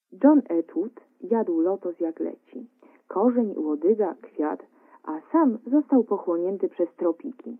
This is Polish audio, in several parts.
John Atwood jadł lotos jak leci. Korzeń, łodyga, kwiat, a sam został pochłonięty przez tropiki.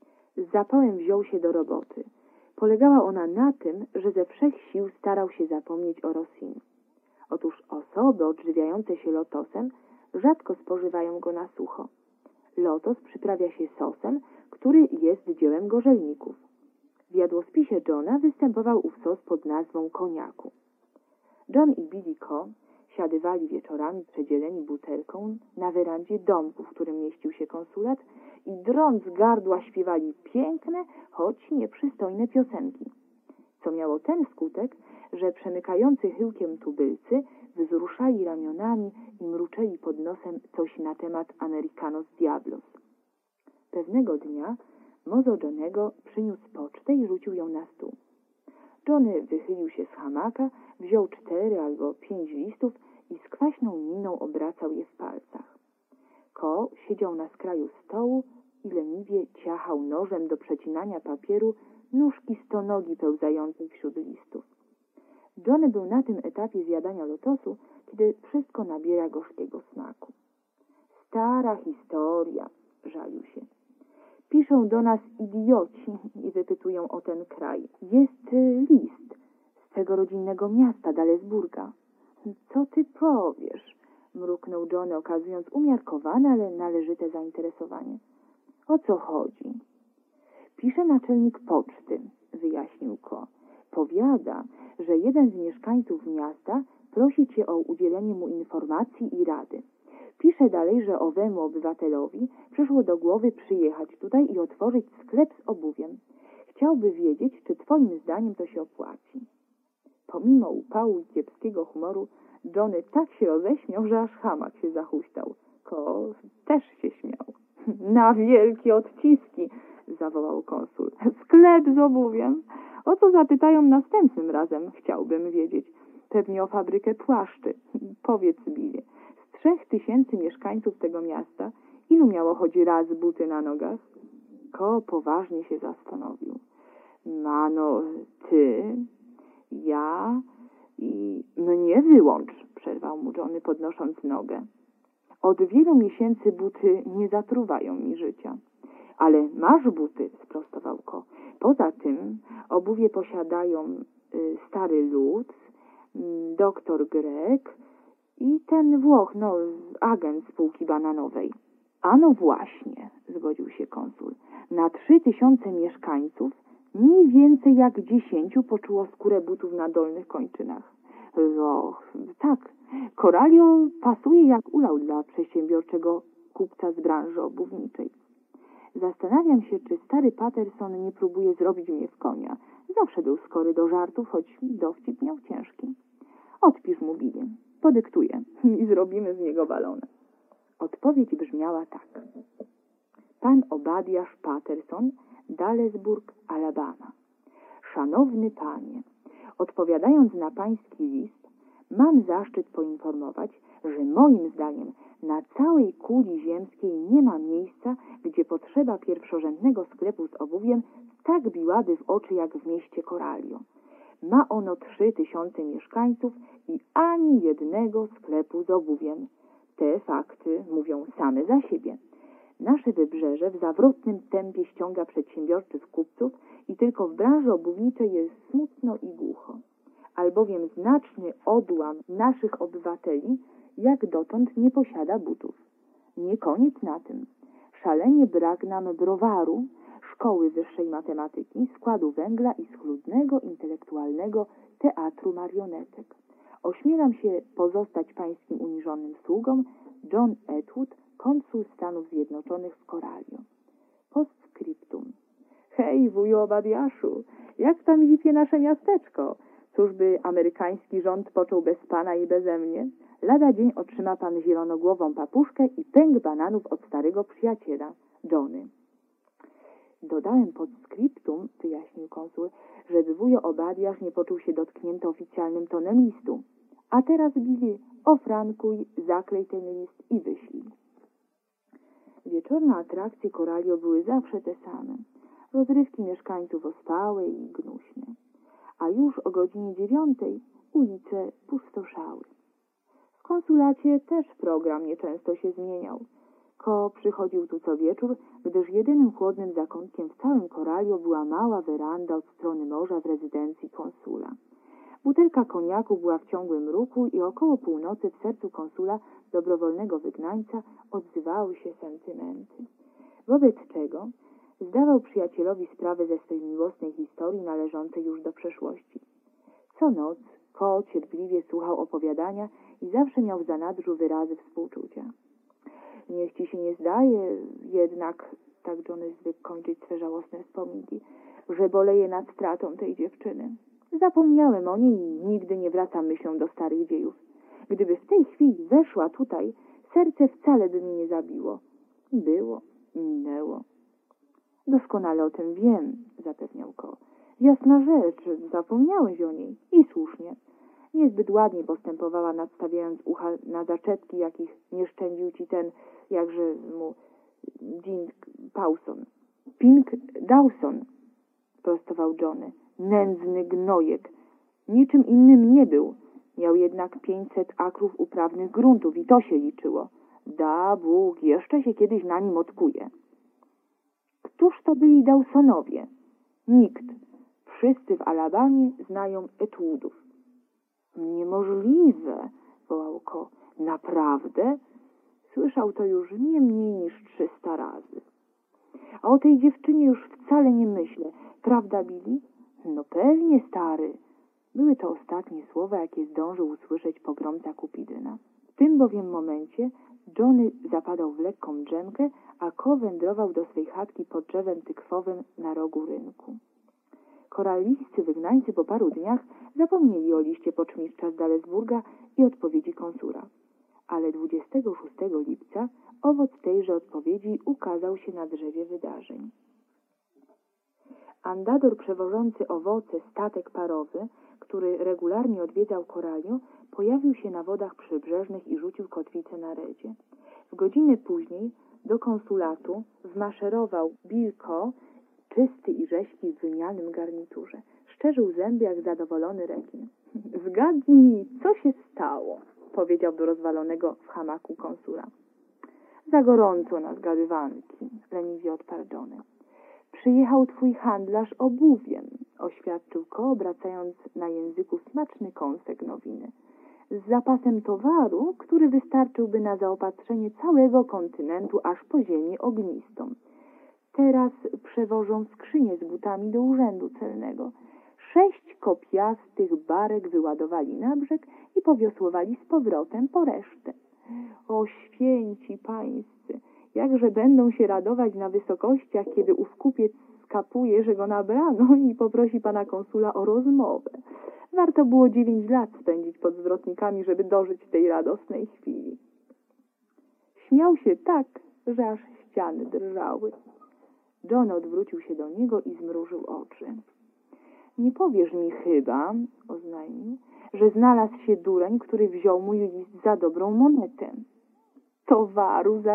Z zapałem wziął się do roboty. Polegała ona na tym, że ze wszech sił starał się zapomnieć o Rosin. Otóż osoby odżywiające się lotosem rzadko spożywają go na sucho. Lotos przyprawia się sosem, który jest dziełem gorzelników. W jadłospisie Johna występował ów sos pod nazwą koniaku. John i Billy Coe siadywali wieczorami przedzieleni butelką na werandzie domku, w którym mieścił się konsulat i drąc gardła śpiewali piękne, choć nieprzystojne piosenki, co miało ten skutek, że przemykający chyłkiem tubylcy wzruszali ramionami i mruczeli pod nosem coś na temat Americanos Diablos. Pewnego dnia mozo Johnego przyniósł pocztę i rzucił ją na stół. Johnny wychylił się z hamaka, wziął 4 albo 5 listów i z kwaśną miną obracał je w palcach. Coe siedział na skraju stołu i leniwie ciachał nożem do przecinania papieru nóżki stonogi pełzającej wśród listów. Johnny był na tym etapie zjadania lotosu, kiedy wszystko nabiera gorzkiego smaku. Stara historia, żalił się. Piszą do nas idioci i wypytują o ten kraj. Jest list z tego rodzinnego miasta, Dalesburga. Co ty powiesz? Mruknął Johnny, okazując umiarkowane, ale należyte zainteresowanie. O co chodzi? Pisze naczelnik poczty, wyjaśnił Coe. Powiada, że jeden z mieszkańców miasta prosi cię o udzielenie mu informacji i rady. Pisze dalej, że owemu obywatelowi przyszło do głowy przyjechać tutaj i otworzyć sklep z obuwiem. Chciałby wiedzieć, czy twoim zdaniem to się opłaci. Pomimo upału i kiepskiego humoru, Johnny tak się roześmiał, że aż hamak się zahuśtał. Coe też się śmiał. Na wielkie odciski, zawołał konsul. Sklep z obuwiem? O co zapytają następnym razem, chciałbym wiedzieć. Pewnie o fabrykę płaszczy. Powiedz, Billy, z 3000 mieszkańców tego miasta, ilu miało choć raz buty na nogach? Coe poważnie się zastanowił. Mano, ty, ja i mnie wyłącz, przerwał mu Johnny, podnosząc nogę. Od wielu miesięcy buty nie zatruwają mi życia. Ale masz buty, sprostował Coe. Poza tym obuwie posiadają stary Lutz, doktor Grek i ten Włoch, agent spółki bananowej. A no właśnie, zgodził się konsul. Na 3000 mieszkańców mniej więcej jak 10 poczuło skórę butów na dolnych kończynach. Tak, Coralio pasuje jak ulał dla przedsiębiorczego kupca z branży obuwniczej. Zastanawiam się, czy stary Patterson nie próbuje zrobić mnie w konia. Zawsze był skory do żartów, choć dowcip miał ciężki. Odpisz mu, Billy, podyktuję i zrobimy z niego balona. Odpowiedź brzmiała tak. Pan Obadiasz Patterson, Dalesburg, Alabama. Szanowny panie, odpowiadając na pański list, mam zaszczyt poinformować, że moim zdaniem na całej kuli ziemskiej nie ma miejsca, gdzie potrzeba pierwszorzędnego sklepu z obuwiem tak biłaby w oczy jak w mieście Coralio. Ma ono 3000 mieszkańców i ani jednego sklepu z obuwiem. Te fakty mówią same za siebie. Nasze wybrzeże w zawrotnym tempie ściąga przedsiębiorczych kupców i tylko w branży obuwniczej jest smutno i głucho. Albowiem znaczny odłam naszych obywateli jak dotąd nie posiada butów. Nie koniec na tym. Szalenie brak nam browaru, szkoły wyższej matematyki, składu węgla i schludnego, intelektualnego teatru marionetek. Ośmielam się pozostać pańskim uniżonym sługą, John Atwood, konsul Stanów Zjednoczonych w Coralio. Postscriptum. Hej, wuju Obadiaszu, jak tam zipie nasze miasteczko? Cóż by amerykański rząd począł bez pana i beze mnie? Lada dzień otrzyma pan zielonogłową papuszkę i pęk bananów od starego przyjaciela, Johnny. Dodałem postscriptum, wyjaśnił konsul, żeby wujo Obadiasz nie poczuł się dotknięty oficjalnym tonem listu. A teraz, Billy, ofrankuj, zaklej ten list i wyślij. Wieczorne atrakcje Coralio były zawsze te same. Rozrywki mieszkańców ospałe i gnuśne. A już o godzinie 9 ulice pustoszały. konsulacie też program nieczęsto się zmieniał. Ko przychodził tu co wieczór, gdyż jedynym chłodnym zakątkiem w całym Coralio była mała weranda od strony morza w rezydencji konsula. Butelka koniaku była w ciągłym ruchu i około północy w sercu konsula, dobrowolnego wygnańca, odzywały się sentymenty. Wobec czego zdawał przyjacielowi sprawę ze swej miłosnej historii należącej już do przeszłości. Co noc Ko cierpliwie słuchał opowiadania i zawsze miał w zanadrzu wyrazy współczucia. Niech ci się nie zdaje, jednak, tak Johnny zwykł kończyć swe żałosne wspominki, że boleję nad stratą tej dziewczyny. Zapomniałem o niej i nigdy nie wracam myślą do starych dziejów. Gdyby w tej chwili weszła tutaj, serce wcale by mi nie zabiło. Było, minęło. Doskonale o tym wiem, zapewniał Ko. Jasna rzecz, zapomniałeś o niej. I słusznie. Niezbyt ładnie postępowała, nadstawiając ucha na zaczepki, jakich nie szczędził ci ten, jakże mu, Pink Dawson, prostował Johnny. Nędzny gnojek. Niczym innym nie był. Miał jednak 500 akrów uprawnych gruntów i to się liczyło. Da Bóg, jeszcze się kiedyś na nim odkuje. Któż to byli Dawsonowie? Nikt. Wszyscy w Alabamie znają Etułów. Niemożliwe, wołał Ko. Naprawdę? Słyszał to już nie mniej niż 300 razy. A o tej dziewczynie już wcale nie myślę. Prawda, Billy? No pewnie, stary. Były to ostatnie słowa, jakie zdążył usłyszeć pogromca Kupidyna. W tym bowiem momencie Johnny zapadał w lekką drzemkę, a Ko wędrował do swej chatki pod drzewem tykwowym na rogu rynku. Korallijscy wygnańcy po paru dniach zapomnieli o liście poczmistrza z Dalesburga i odpowiedzi konsula. Ale 26 lipca owoc tejże odpowiedzi ukazał się na drzewie wydarzeń. Andador przewożący owoce statek parowy, który regularnie odwiedzał Coralio, pojawił się na wodach przybrzeżnych i rzucił kotwicę na redzie. W godzinę później do konsulatu wmaszerował Bill Ko, czysty i rześki w wymianym garniturze. Szczerzył zęby jak zadowolony rekin. Zgadnij, co się stało, powiedział do rozwalonego w hamaku konsula. Za gorąco na zgadywanki, leniwie odparł Johnny. Przyjechał twój handlarz obuwiem, oświadczył Ko, obracając na języku smaczny kąsek nowiny. Z zapasem towaru, który wystarczyłby na zaopatrzenie całego kontynentu aż po ziemię ognistą. Teraz przewożą skrzynię z butami do urzędu celnego. 6 kopiastych barek wyładowali na brzeg i powiosłowali z powrotem po resztę. O święci pańscy, jakże będą się radować na wysokościach, kiedy ów kupiec skapuje, że go nabrano i poprosi pana konsula o rozmowę. Warto było 9 lat spędzić pod zwrotnikami, żeby dożyć tej radosnej chwili. Śmiał się tak, że aż ściany drżały. John odwrócił się do niego i zmrużył oczy. Nie powiesz mi chyba, oznajmił, że znalazł się dureń, który wziął mój list za dobrą monetę. Towaru za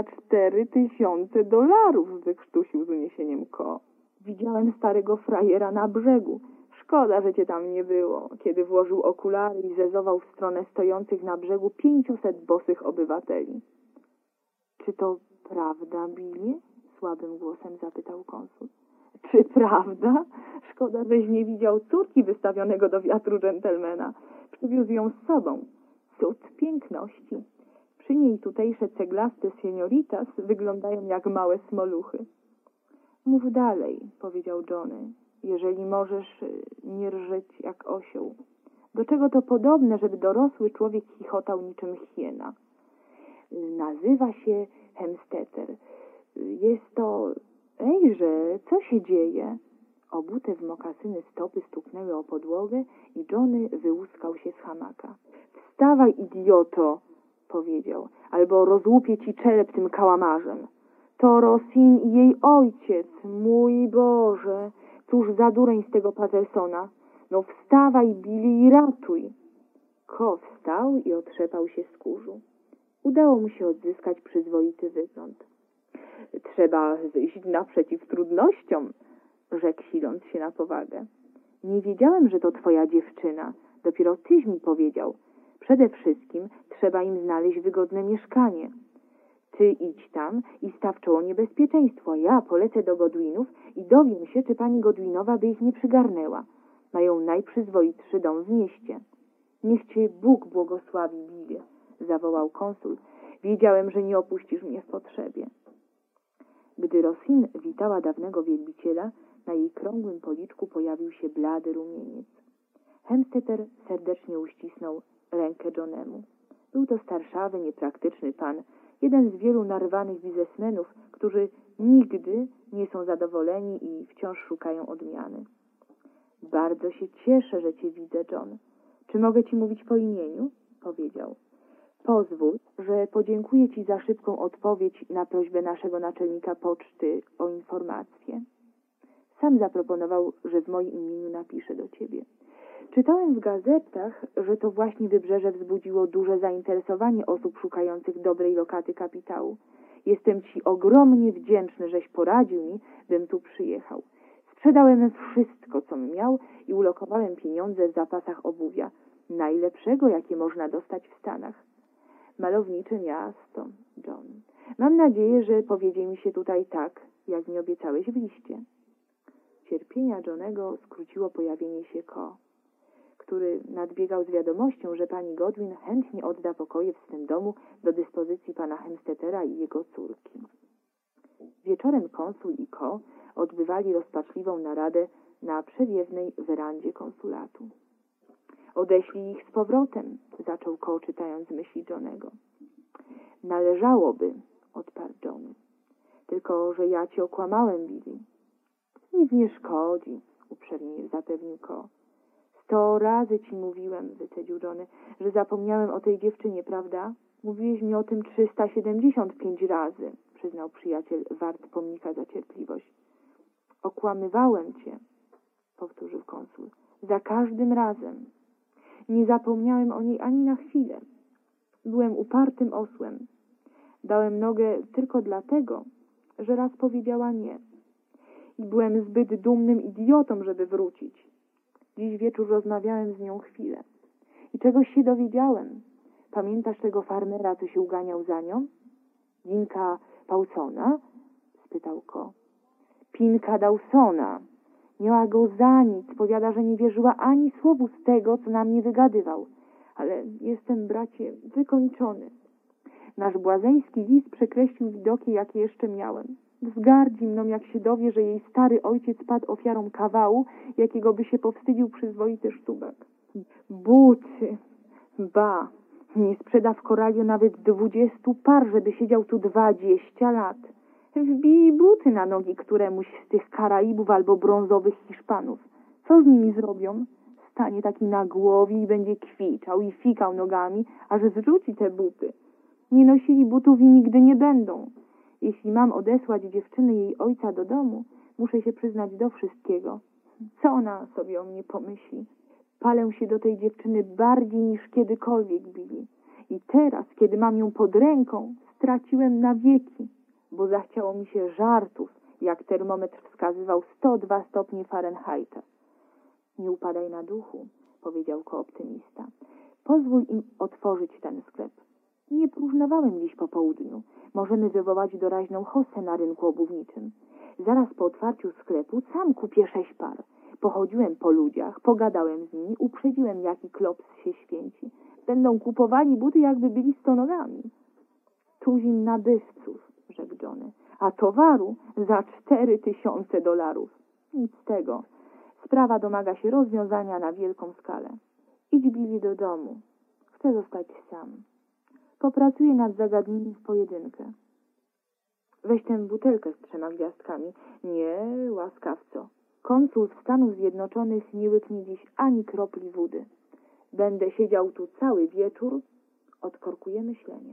$4000, wykrztusił z uniesieniem Ko. Widziałem starego frajera na brzegu. Szkoda, że cię tam nie było, kiedy włożył okulary i zezował w stronę stojących na brzegu 500 bosych obywateli. Czy to prawda, Billy? Słabym głosem zapytał konsul. Czy prawda? Szkoda, żeś nie widział córki wystawionego do wiatru dżentelmena. Przywiózł ją z sobą. Cud piękności. Przy niej tutejsze ceglaste senioritas wyglądają jak małe smoluchy. Mów dalej, powiedział Johnny, jeżeli możesz nie rżeć jak osioł. Do czego to podobne, żeby dorosły człowiek chichotał niczym hiena? Nazywa się Hemstetter. Jest to... Ejże, co się dzieje? Obute w mokasyny stopy stuknęły o podłogę i Johnny wyłuskał się z hamaka. Wstawaj, idioto, powiedział, albo rozłupię ci czerep tym kałamarzem. To Rosin i jej ojciec, mój Boże, cóż za dureń z tego Patersona. No wstawaj, Billy, i ratuj. Ko wstał i otrzepał się z kurzu. Udało mu się odzyskać przyzwoity wygląd. Trzeba wyjść naprzeciw trudnościom, rzekł, siląc się na powagę. Nie wiedziałem, że to twoja dziewczyna. Dopiero tyś mi powiedział. Przede wszystkim trzeba im znaleźć wygodne mieszkanie. Ty idź tam i staw czoło niebezpieczeństwu, a ja polecę do Godwinów i dowiem się, czy pani Godwinowa by ich nie przygarnęła. Mają najprzyzwoitszy dom w mieście. Niech cię Bóg błogosławi, Billie, zawołał konsul. Wiedziałem, że nie opuścisz mnie w potrzebie. Gdy Rosine witała dawnego wielbiciela, na jej krągłym policzku pojawił się blady rumieniec. Hemstetter serdecznie uścisnął rękę Johnemu. Był to starszawy, niepraktyczny pan, jeden z wielu narwanych biznesmenów, którzy nigdy nie są zadowoleni i wciąż szukają odmiany. Bardzo się cieszę, że cię widzę, John. Czy mogę ci mówić po imieniu? Powiedział. Pozwól, że podziękuję ci za szybką odpowiedź na prośbę naszego naczelnika poczty o informację. Sam zaproponował, że w moim imieniu napiszę do ciebie. Czytałem w gazetach, że to właśnie Wybrzeże wzbudziło duże zainteresowanie osób szukających dobrej lokaty kapitału. Jestem ci ogromnie wdzięczny, żeś poradził mi, bym tu przyjechał. Sprzedałem wszystko, co miał i ulokowałem pieniądze w zapasach obuwia, najlepszego, jakie można dostać w Stanach. Malownicze miasto, John. Mam nadzieję, że powiedzie mi się tutaj tak, jak mi obiecałeś w liście. Cierpienia Johnego skróciło pojawienie się Ko, który nadbiegał z wiadomością, że pani Godwin chętnie odda pokoje w swym domu do dyspozycji pana Hemstettera i jego córki. Wieczorem konsul i Ko odbywali rozpaczliwą naradę na przewiewnej werandzie konsulatu. Odeślij ich z powrotem, zaczął Ko, czytając myśli Johnego. Należałoby, odparł John. Tylko, że ja cię okłamałem, Billy. Nic nie szkodzi, uprzejmie zapewnił Ko. 100 razy ci mówiłem, wycedził Johnny, że zapomniałem o tej dziewczynie, prawda? Mówiłeś mi o tym 375 razy, przyznał przyjaciel, wart pomnika za cierpliwość. Okłamywałem cię, powtórzył konsul, za każdym razem. Nie zapomniałem o niej ani na chwilę. Byłem upartym osłem. Dałem nogę tylko dlatego, że raz powiedziała nie. I byłem zbyt dumnym idiotą, żeby wrócić. Dziś wieczór rozmawiałem z nią chwilę. I czegoś się dowiedziałem. Pamiętasz tego farmera, co się uganiał za nią? Dinka Paulsona? Spytał Ko. Pinka Dawsona. Miała go za nic. Powiada, że nie wierzyła ani słowu z tego, co na mnie wygadywał. Ale jestem, bracie, wykończony. Nasz błazeński lis przekreślił widoki, jakie jeszcze miałem. Wzgardzi mną, jak się dowie, że jej stary ojciec padł ofiarą kawału, jakiego by się powstydził przyzwoity sztubek. Buty! Ba! Nie sprzeda w Koraliu nawet 20 par, żeby siedział tu 20 lat. Wbij buty na nogi któremuś z tych Karaibów albo brązowych Hiszpanów. Co z nimi zrobią? Stanie taki na głowie i będzie kwiczał i fikał nogami, aż zrzuci te buty. Nie nosili butów i nigdy nie będą. Jeśli mam odesłać dziewczyny jej ojca do domu, muszę się przyznać do wszystkiego. Co ona sobie o mnie pomyśli? Palę się do tej dziewczyny bardziej niż kiedykolwiek, Billy. I teraz, kiedy mam ją pod ręką, straciłem na wieki, bo zachciało mi się żartów, jak termometr wskazywał 102 stopnie Fahrenheita. Nie upadaj na duchu, powiedział kooptymista. Pozwól im otworzyć ten sklep. Nie próżnowałem dziś po południu. Możemy wywołać doraźną hossę na rynku obuwniczym. Zaraz po otwarciu sklepu sam kupię 6 par. Pochodziłem po ludziach, pogadałem z nimi, uprzedziłem, jaki klops się święci. Będą kupowali buty, jakby byli stonogami. Tuzin nabywców, rzekł Johnny, a towaru za $4000. Nic z tego. Sprawa domaga się rozwiązania na wielką skalę. Idź, Billy, do domu. Chcę zostać sam. Popracuję nad zagadnieniem w pojedynkę. Weź tę butelkę z 3 gwiazdkami. Nie, łaskawco. Konsul Stanów Zjednoczonych nie łyknie dziś ani kropli wody. Będę siedział tu cały wieczór. Odkorkuję myślenie.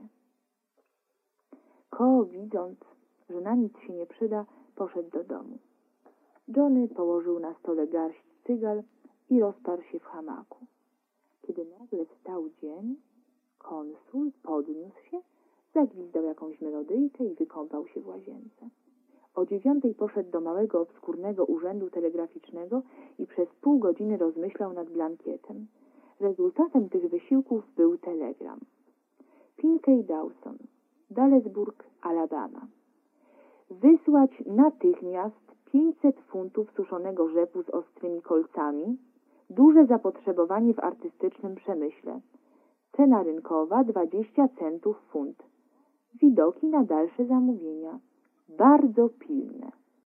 Ko, widząc, że na nic się nie przyda, poszedł do domu. Johnny położył na stole garść cygal i rozparł się w hamaku. Kiedy nagle wstał dzień, konsul podniósł się, zagwizdał jakąś melodyjkę i wykąpał się w łazience. O 9 poszedł do małego, obskurnego urzędu telegraficznego i przez pół godziny rozmyślał nad blankietem. Rezultatem tych wysiłków był telegram. Pinkey Dawson, Dallesburg, Alabama. Wysłać natychmiast 500 funtów suszonego rzepu z ostrymi kolcami. Duże zapotrzebowanie w artystycznym przemyśle. Cena rynkowa 20 centów funt. Widoki na dalsze zamówienia. Bardzo pilne.